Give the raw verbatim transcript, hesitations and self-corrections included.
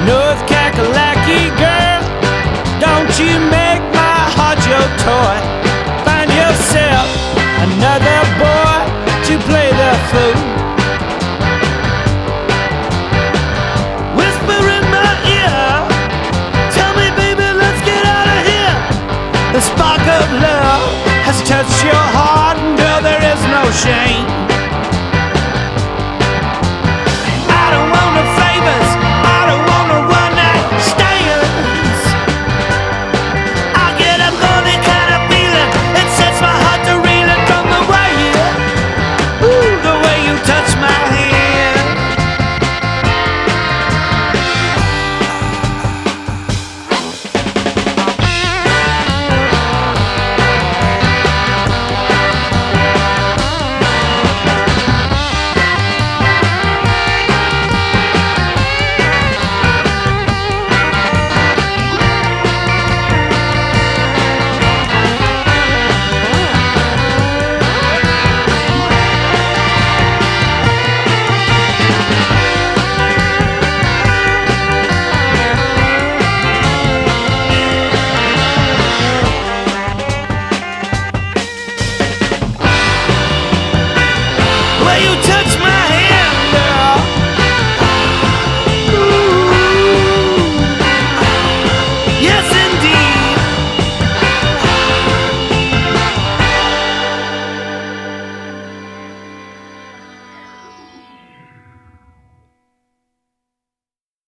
North Kakalaki girl, don't you make my heart your toy. Find yourself another boy to play the fool. Whisper in my ear, tell me baby let's get out of here. The spark of love has touched your heart and girl there is no shame. I don't want no favors, I don't want no one night stands. I get a funny kind of feeling, it sets my heart to reeling from the way you, ooh, the way you touch my hand. Will you touch my hand, girl? Ooh. Yes,